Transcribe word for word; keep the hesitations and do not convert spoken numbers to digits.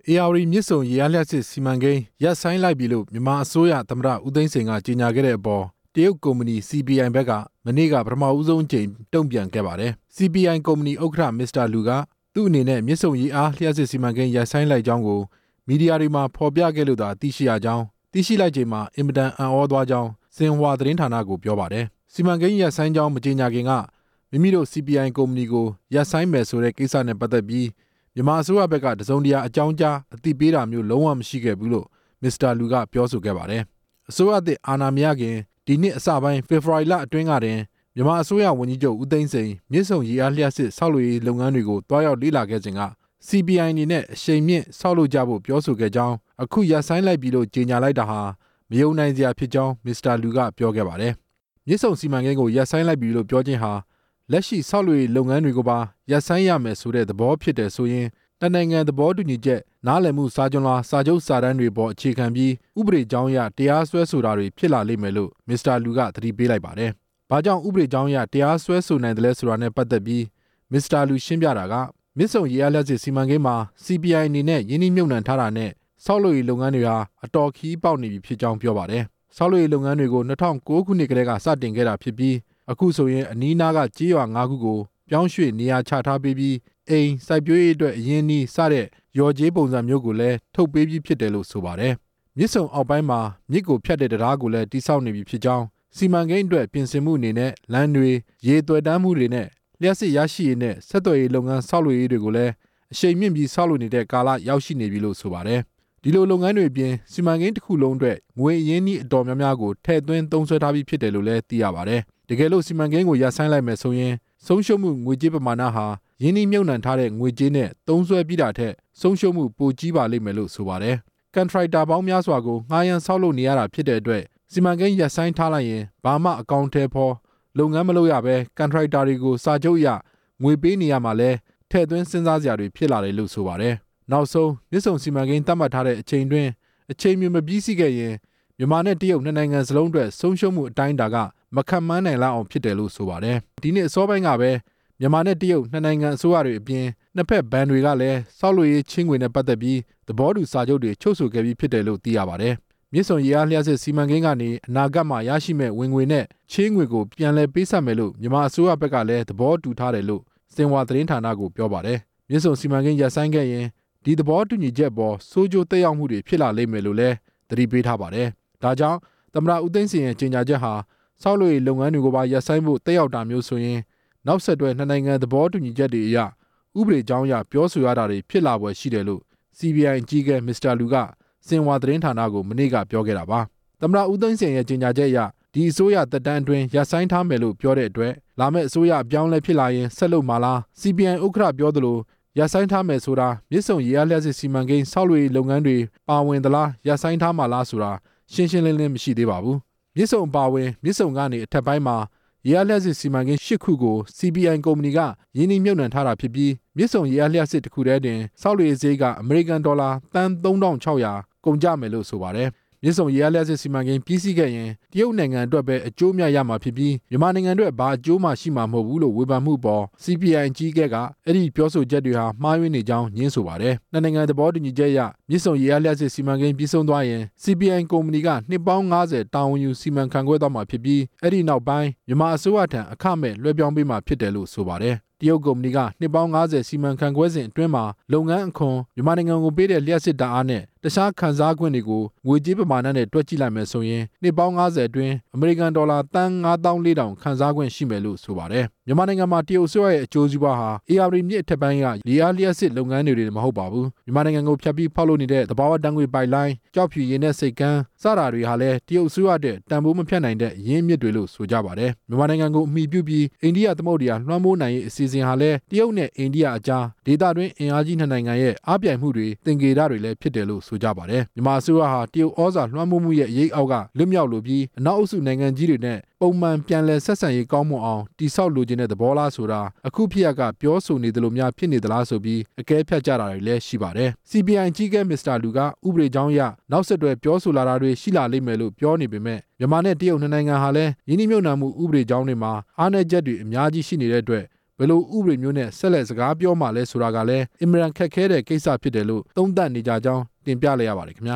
အေအာဝတီမြစ်ဆုံရေအားလျှပ်စစ်စီမံကိန်းရပ်ဆိုင်းလိုက်ပြီလို့မြန်မာအစိုးရသမ္မတဦးသိန်းစိန်ကကြေညာခဲ့တဲ့အပေါ်တရုတ်ကုမ္ပဏီ စီ ပီ အိုင် ဘက်ကမနေ့ကပထမဦးဆုံးအကြိမ်တုံ့ပြန်ခဲ့ပါတယ်။ စီ ပီ အိုင် ကုမ္ပဏီဥက္ကဋ္ဌမစ္စတာလူကသူ့အနေနဲ့မြစ်ဆုံရေအားလျှပ်စစ်စီမံကိန်းရပ်ဆိုင်းလိုက်ကြောင်းကိုမီဒီယာတွေမှာဖော်ပြခဲ့လို့သာသိရှိရကြောင်းသိရှိလိုက်ချိန်မှာအင်မတန်အံ့ဩသွားကြောင်းစင်ဟွာသတင်းဌာနကိုပြောပါတယ်။စီမံကိန်းရပ်ဆိုင်းကြောင်းမကြေညာခင်ကမိမိတို့ စီ ပီ အိုင် ကုမ္ပဏီကိုရပ်ဆိုင်းမယ်ဆိုတဲ့ကိစ္စနဲ့ပတ်သက်ပြီးမြန်မာအစိုးရဘက်ကတစုံတရာအကြောင်းကြားအသိပေးတာမျိုးလုံးဝမရှိခဲ့ဘူးလို့မစ္စတာလူကပြောဆိုခဲ့ပါတယ်။အစိုးရသစ်အာဏာမရခင်ဒီနှစ်အစပိုင်းဖေဖော်ဝါရီလအတွင်းကတင်မြန်မာအစိုးရဝန်ကြီးချုပ်ဦးသိန်းစိန်မြစ်ဆုံရေအားလျှပ်စစ်ဆောက်လုပ်ရေးလုပ်ငန်းတွေကိုတွားရောက်လေ့လာခဲ့စဉ်က စီ ပီ အိုင် အနေနဲ့အရှိန်မြင့်ဆောက်လုပ်ကြဖို့ပြောဆိုခဲ့ကြောင်းအခုရပ်ဆိုင်းလိုက်ပြီလို့ကြေညာလိုက်တာဟာမယုံနိုင်စရာဖြစ်ကြောင်းမစ္စတာလူကပြောခဲ့ပါတယ်။မြစ်ဆုံစီမံကိန်းကိုရပ်ဆိုင်းလိုက်ပြီလို့ပြောခြင်းဟာလက်ရှိဆောက်လုပ်ရေးလုပ်ငန်းတွေကိုပါရပ်ဆိုင်းရမယ်ဆိုတဲ့သဘောဖြစ်တယ်ဆိုရင်တနိုင်ငံသဘောတူညီချက်နားလည်မှုစာချုပ်လားစာချုပ်စာတမ်းတွေပေါ်အခြေခံပြီးဥပဒေကြောင်းအရတရားစွဲဆိုတာတွေဖြစ်လာလိမ့်မယ်လို့မစ္စတာလူကသတိပေးလိုက်ပါတယ်။ဘာကြောင့်ဥပဒေကြောင်းအရတရားစွဲဆိုနိုင်တယ်လဲဆိုတာနဲ့ပတ်သက်ပြီးမစ္စတာလူရှင်းပြတာကမြစ်ဆုံရေအားလျှပ်စစ်စီမံကိန်းမှာ စီ ပီ အိုင် အနေနဲ့ယင်းနှိမ့်မြုပ်နှံထားတာနဲ့ဆောက်လုပ်ရေးလုပ်ငန်းတွေဟာအတော်ခီးပေါက်နေပြီဖြစ်ကြောင်းပြောပါတယ်။ဆောက်လုပ်ရေးလုပ်ငန်းတွေကို၂၀၀၉ခုနှစ်ကတည်းကစတင်ခဲ့တာဖြစ်ပြီးအခုဆိုရင်အနီးနားကကြေးရွာ၅ခုကိုပြောင်းရွှေ့နေရာချထားပေးပြီးအိမ်စိုက်ပျိုးရေးအတွက်အရင်းအနှီးစတဲ့ရော်ကြေးပုံစံမျိုးကိုလည်းထုတ်ပေးပြီးဖြစ်တယ်လို့ဆိုပါတယ်။မြစ်ဆုံအောက်ပိုင်းမှာမြစ်ကိုဖြတ်တဲ့တရားကိုလည်းတိစောက်နေပြီဖြစ်ကြောင်းစီမံကိန်းအတွက်ပြင်ဆင်မှုအနေနဲ့လမ်းတွေရေသွယ်တန်းမှုတွေနဲ့လျှပ်စစ်ရရှိရေးနဲ့ဆက်သွယ်ရေးလုပ်ငန်းဆောက်လုပ်ရေးတွေကိုလည်းအရှိန်မြင့်ပြီးဆောက်လုပ်နေတဲ့ကာလရောက်ရှိနေပြီလို့ဆိုပါတယ်။ဒီလိုလုပ်ငန်းတွေအပြင်စီမံကိန်းတစ်ခုလုံးအတွက်ငွေအရင်းအနှီးအတော်များများကိုထည့်သွင်းသုံးစွဲထားပြီးဖြစ်တယ်လို့လည်းသိရပါတယ်။တကယ်လို့စီမံကိန်းကိုရပ်ဆိုင်းလိုက်မယ်ဆိုရင်ဆုံးရှုံးမှုငွေကြေးပမာဏဟာယင်းနှိမ့်မြုပ်နှံထားတဲ့ငွေကြေးနဲ့သုံးစွဲပြီးတာထက်ဆုံးရှုံးမှုပိုကြီးပါလိမ့်မယ်လို့ဆိုပါတယ်။ကန်ထရိုက်တာပေါင်းများစွာကိုငှားရမ်းဆောက်လုပ်နေရတာဖြစ်တဲ့အတွက်စီမံကိန်းရပ်ဆိုင်းထားလိုက်ရင်ဘာမှအကောင့်ထဲဖော်လုပ်ငန်းမလုပ်ရဘဲကန်ထရိုက်တာတွေကိုစာချုပ်အရငွေပေးနေရမှာလဲထည့်သွင်းစဉ်းစားစရာတွေဖြစ်လာတယ်လို့ဆိုပါတယ်။နောက်ဆုံးမြစ်ဆုံစီမံကိန်းသတ်မှတ်ထားတဲ့အချိန်တွင်းအချိန်မျိုးမပြီးစီးခဲ့ရင်မြန်မာနဲ့တရုတ်နှစ်နိုင်ငံစလုံးအတွက်ဆုံးရှုံးမှုအတိုင်းအတာကမခံမှန်းနိုင်လောက်အောင်ဖြစ်တယ်လို့ဆိုပါတယ်။ဒီနေ့အစောပိုင်းကပဲမြန်မာနဲ့တရုတ်နှစ်နိုင်ငံအစိုးရတွေအပြင်နှစ်ဖက်ဘဏ်တွေကလည်းဆောက်လုပ်ရေးချင်းငွေနဲ့ပတ်သက်ပြီးသဘောတူစာချုပ်တွေချုပ်ဆိုခဲ့ပြီးဖြစ်တယ်လို့သိရပါတယ်။မြစ်ဆုံရေအားလျှပ်စစ်စီမံကိန်းကနေအနာဂတ်မှာရရှိမဲ့ဝင်ငွေနဲ့ချင်းငွေကိုပြန်လည်ပေးဆပ်မယ်လို့မြန်မာအစိုးရဘက်ကလည်းသဘောတူထားတယ်လို့စင်ဟွာသတင်းဌာနကိုပြောပါတယ်။မြစ်ဆုံစီမံကိန်းရပ်ဆိုင်းခဲ့ရင်ဒီသဘောတူညီချက်ပေါ်စိုးကျိုးသက်ရောက်မှုတွေဖြစ်လာလိမ့်မယ်လို့လည်းသတိပေးထားပါတယ်။ဒါကြောင့်သမ္မတဦးသိန်းစိန်ရဲ့ကြေညာချက်ဟာဆောက်လုပ်ရေးလုပ်ငန်းတွေကိုပါရပ်ဆိုင်းဖို့တက်ရောက်တာမျိုးဆိုရင်နောက်ဆက်တွဲနှစ်နိုင်ငံသဘောတူညီချက်တွေအရဥပဒေကြောင်းအရပြောဆိုရတာတွေဖြစ်လာပွဲရှိတယ်လို့ စီ ပီ အိုင် ကြီးကမစ္စတာလူကစင်ဟွာသတင်းဌာနကိုမနေ့ကပြောခဲ့တာပါ။သမ္မတဦးသိန်းစိန်ရဲ့ကြေညာချက်အရဒီအစိုးရသက်တမ်းအတွင်းရပ်ဆိုင်းထားမယ်လို့ပြောတဲ့အတွက်လာမယ့်အစိုးရအပြောင်းလဲဖြစ်လာရင်ဆက်လုပ်မှာလား စီ ပီ အိုင် ဥက္ကဋ္ဌပြောသလိုရပ်ဆိုင်းထားမယ်ဆိုတာမြစ်ဆုံရေအားလျှပ်စစ်စီမံကိန်းဆောက်လုပ်ရေးလုပ်ငန်းတွေပါဝင်သလားရပ်ဆိုင်းထားမှာလားဆိုတာရှင်းရှင်းလင်းလင်းမရှိသေးပါဘူး။မြစ်ဆုံပါဝင်မြစ်ဆုံကနေအထက်ပိုင်းမှာရေအားလျှပ်စစ်စီမံကိန်း၈ခုကို စီ ပီ အိုင် ကုမ္ပဏီကယင်းနှိမ့်မြုပ်နှံထားတာဖြစ်ပြီးမြစ်ဆုံရေအားလျှပ်စစ်တစ်ခုတည်းတင်ဆောက်လုပ်ရေးဈေးကအမေရိကန်ဒေါ်လာသန်းသုံးထောင်ခြောက်ရာကုန်ကျမယ်လို့ဆိုပါတယ်။မြစ်ဆုံရေအားလျှပ်စစ်စီမံကိန်းပြီးစီးခဲ့ရင်တရုတ်နိုင်ငံအတွက်ပဲအကျိုးအမြတ်ရမှာဖြစ်ပြီးမြန်မာနိုင်ငံအတွက်ဘာအကျိုးမှရှိမှာမဟုတ်ဘူးလို့ဝေဖန်မှုပေါ် စီ ပီ အိုင် ကြီးကကအဲ့ဒီပြောဆိုချက်တွေဟာမှားယွင်းနေကြောင်းညင်းဆိုပါတယ်။နှစ်နိုင်ငံသဘောတူညီချက်အရမြစ်ဆုံရေအားလျှပ်စစ်စီမံကိန်းပြီးဆုံးသွားရင် စီ ပီ အိုင် ကုမ္ပဏီကနှစ်ပေါင်း၅၀တာဝန်ယူစီမံခန့်ခွဲသွားမှာဖြစ်ပြီးအဲ့ဒီနောက်ပိုင်းမြန်မာအစိုးရထံအခမဲ့လွှဲပြောင်းပေးမှာဖြစ်တယ်လို့ဆိုပါတယ်။တရုတ်ကုမ္ပဏီကနှစ်ပေါင်း၅၀စီမံခန့်ခွဲစဉ်အတွင်းမှာလုပ်ငန်းအခွန်မြန်မာနိုင်ငံကိုပေးတဲ့လျှပ်စစ်ဓာတ်အားနဲ့တခြားခံစား권တွေကိုငွေကြေးပမာဏနဲ့တွက်ကြည့်လိုက်မယ်ဆိုရင်နှစ်ပေါင်း၅၀အတွင်းအမေရိကန်ဒေါ်လာသန်း၅သောင်း၄ထောင်ခံစား권ရှိမယ်လို့ဆိုပါတယ်။မြန်မာနိုင်ငံမှာတရုတ်အစိုးရရဲ့အကျိုးစီးပွားဟာအေအာဝတီမြစ်အထက်ပိုင်းကရေအားလျှပ်စစ်လုပ်ငန်းတွေတွေမဟုတ်ပါဘူး။မြန်မာနိုင်ငံကိုဖြတ်ပြီးဖောက်လုပ်နေတဲ့သဘာဝဓာတ်ငွေပိုက်လိုင်းကြောက်ဖြူရေနက်စိတ်ကမ်းစတာတွေဟာလည်းတရုတ်အစိုးရတဲ့တန်ဖိုးမဖြတ်နိုင်တဲ့ရင်းမြစ်တွေလို့ဆိုကြပါတယ်။မြန်မာနိုင်ငံကိုအမိပြုပြီးအိန္ဒိယသမုဒ္ဒရာလွှမ်းမိုးနိုင်ရေးအစီအစဉ်ဟာလည်းတရုတ်နဲ့အိန္ဒိယအကြားဒေသတွင်းအင်အားကြီးနှစ်နိုင်ငံရဲ့အားပြိုင်မှုတွေသင်္ကေတတွေလည်းဖြစ်တယ်လို့ဆိုကြပါတယ်။မြန်မာအစိုးရဟာတရုတ်ဩဇာလွှမ်းမိုးမှုရဲ့အရေးအောက်ကလွတ်မြောက်လိုပြီးအနောက်အုပ်စုနိုင်ငံကြီးတွေနဲ့ပုံမှန်ပြန်လည်ဆက်ဆံရေးကောင်းမွန်အောင်တိဆောက်လိုချင်တဲ့သဘောလားဆိုတာအခုဖြစ်ရကပြောဆိုနေသလိုများဖြစ်နေသလားဆိုပြီးအကဲဖြတ်ကြတာတွေလည်းရှိပါတယ်။ စီ ပီ အိုင် ကြီးကမစ္စတာလူကဥပဒေကြောင်းအရနောက်ဆက်တွဲပြောဆိုလာတာတွေရှိလာလိမ့်မယ်လို့ပြောနေပေမဲ့မြန်မာနဲ့တရုတ်နှစ်နိုင်ငံဟာလည်းယင်းနှိမ့်မြုပ်နှံမှုဥပဒေကြောင်းတွေမှာအားနည်းချက်တွေအများကြီးရှိနေတဲ့အတွက်ဘယ်လိုဥပဒေမျိုးနဲ့ဆက်လက်စကားပြောမှလဲဆိုတာကလည်းအင်မတန်ခက်ခဲတဲ့ကိစ္စဖြစ်တယ်လို့သုံးသပ်နေကြကြောင်းတင်ပြလိုက်ရပါတယ်ခင်ဗျာ